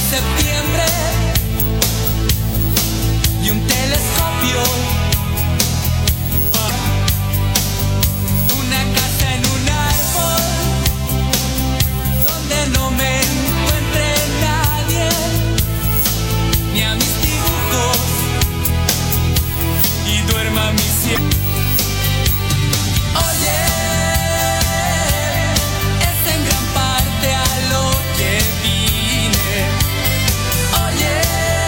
septiembre y un telescopio. Una casa en un árbol donde no me encuentre nadie, ni a mis dibujos, y duerma mi cielo. Oye, es en gran parte a lo que vine. Oye,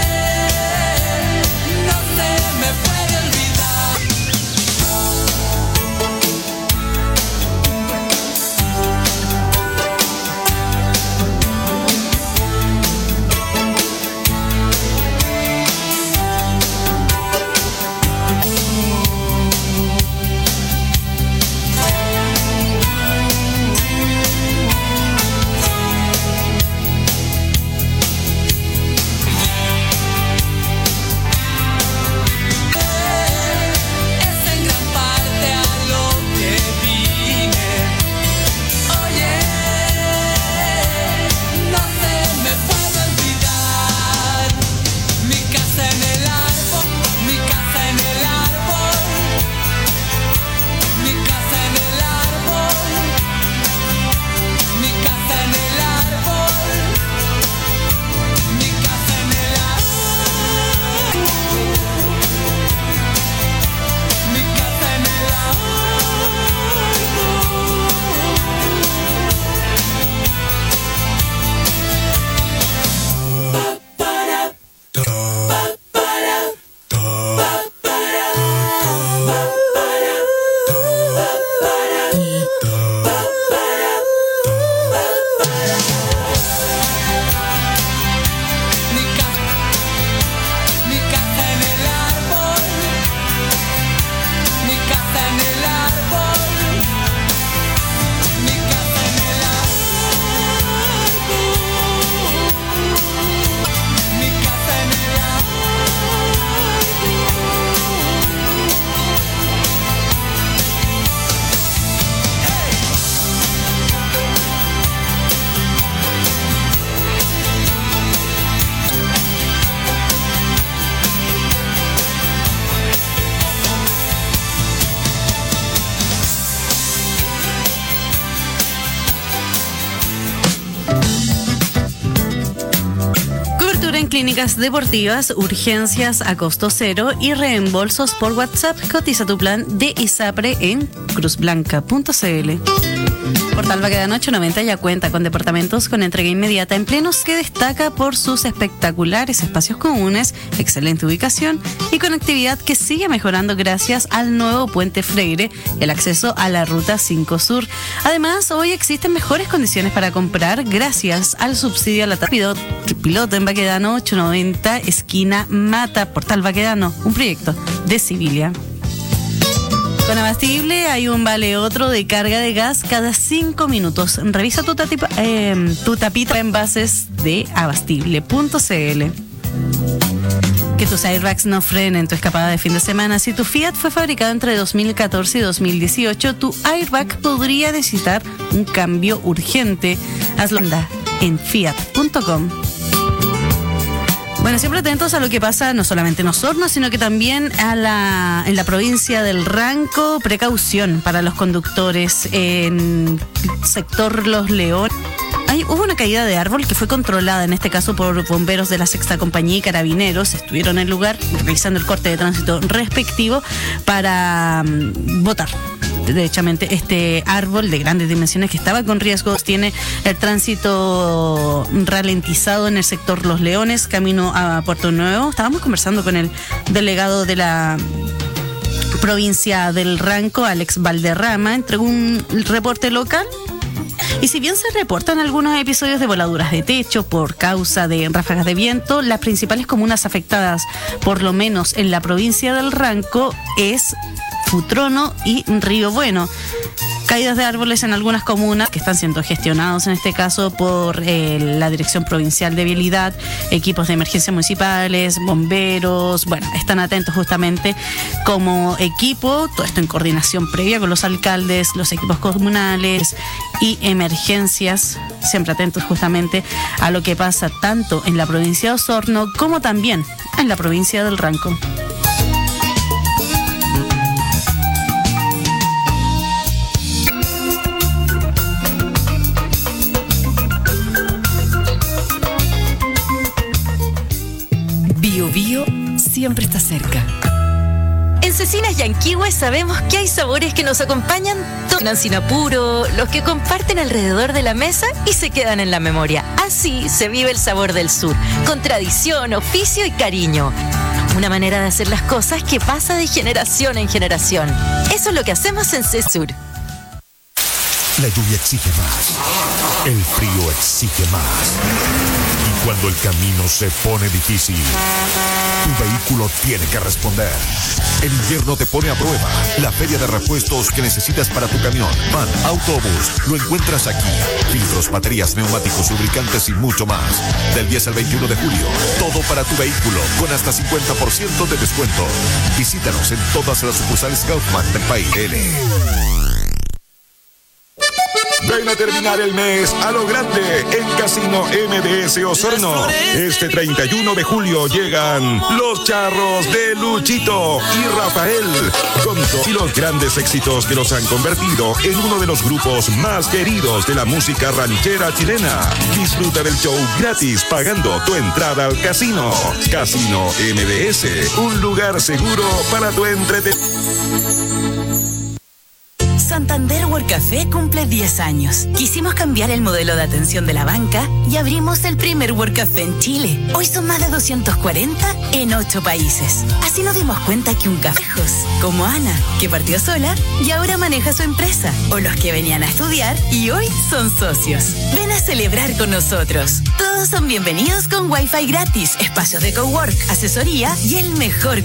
no se me puede olvidar. Es en gran parte a lo que vine. Oye, no se me puede olvidar. Mi casa en el árbol, mi casa en el árbol, mi casa en el árbol, mi casa en el árbol, mi casa en el árbol, mi casa en el mi casa en el árbol, mi casa en el árbol, mi casa en el árbol, mi casa en el Cobertura en clínicas deportivas, urgencias a costo cero y reembolsos por WhatsApp. Cotiza tu plan de ISAPRE en cruzblanca.cl. Portal Baquedano 890 ya cuenta con departamentos con entrega inmediata en plenos que destaca por sus espectaculares espacios comunes, excelente ubicación y conectividad que sigue mejorando gracias al nuevo Puente Freire y el acceso a la Ruta 5 Sur. Además, hoy existen mejores condiciones para comprar gracias al subsidio a la piloto en Baquedano 890, esquina Mata. Portal Baquedano, un proyecto de Civilia. Con Abastible hay un vale otro de carga de gas cada 5 minutos. Revisa tu tapita en bases de abastible.cl. Que tus airbags no frenen tu escapada de fin de semana. Si tu Fiat fue fabricado entre 2014 y 2018, tu airbag podría necesitar un cambio urgente. Hazlo en fiat.com. Bueno, siempre atentos a lo que pasa no solamente en Osorno, sino que también en la provincia del Ranco. Precaución para los conductores en sector Los Leones. Hubo una caída de árbol que fue controlada, en este caso por bomberos de la Sexta Compañía y carabineros. Estuvieron en el lugar realizando el corte de tránsito respectivo para botar derechamente este árbol de grandes dimensiones que estaba con riesgos. Tiene el tránsito ralentizado en el sector Los Leones, camino a Puerto Nuevo. Estábamos conversando con el delegado de la provincia del Ranco, Alex Valderrama, entregó un reporte local. Y si bien se reportan algunos episodios de voladuras de techo por causa de ráfagas de viento, las principales comunas afectadas, por lo menos en la provincia del Ranco, es Futrono y Río Bueno. caídas de árboles en algunas comunas que están siendo gestionados en este caso por la Dirección Provincial de Vialidad, equipos de emergencia municipales, bomberos. Bueno, están atentos justamente como equipo, todo esto en coordinación previa con los alcaldes, los equipos comunales y emergencias, siempre atentos justamente a lo que pasa tanto en la provincia de Osorno como también en la provincia del Ranco. Bio Bio siempre está cerca. En Cecinas Yanquihue sabemos que hay sabores que nos acompañan sin apuro, los que comparten alrededor de la mesa y se quedan en la memoria. Así se vive el sabor del sur, con tradición, oficio y cariño. Una manera de hacer las cosas que pasa de generación en generación. Eso es lo que hacemos en CESUR. La lluvia exige más, el frío exige más. Y cuando el camino se pone difícil, tu vehículo tiene que responder. El invierno te pone a prueba. La feria de repuestos que necesitas para tu camión, van, autobús, lo encuentras aquí. Filtros, baterías, neumáticos, lubricantes y mucho más. Del 10 al 21 de julio, todo para tu vehículo, con hasta 50% de descuento. Visítanos en todas las sucursales Kaufman del país. Ven a terminar el mes a lo grande en Casino MBS Osorno. Este 31 de julio llegan los charros de Luchito y Rafael, con todos los grandes éxitos que los han convertido en uno de los grupos más queridos de la música ranchera chilena. Disfruta del show gratis pagando tu entrada al casino. Casino MBS, un lugar seguro para tu entretenimiento. Santander World Café cumple 10 años. Quisimos cambiar el modelo de atención de la banca y abrimos el primer World Café en Chile. Hoy son más de 240 en 8 países. Así nos dimos cuenta que un café, como Ana, que partió sola y ahora maneja su empresa, o los que venían a estudiar y hoy son socios. Ven a celebrar con nosotros. Todos son bienvenidos con Wi-Fi gratis, espacios de cowork, asesoría y el mejor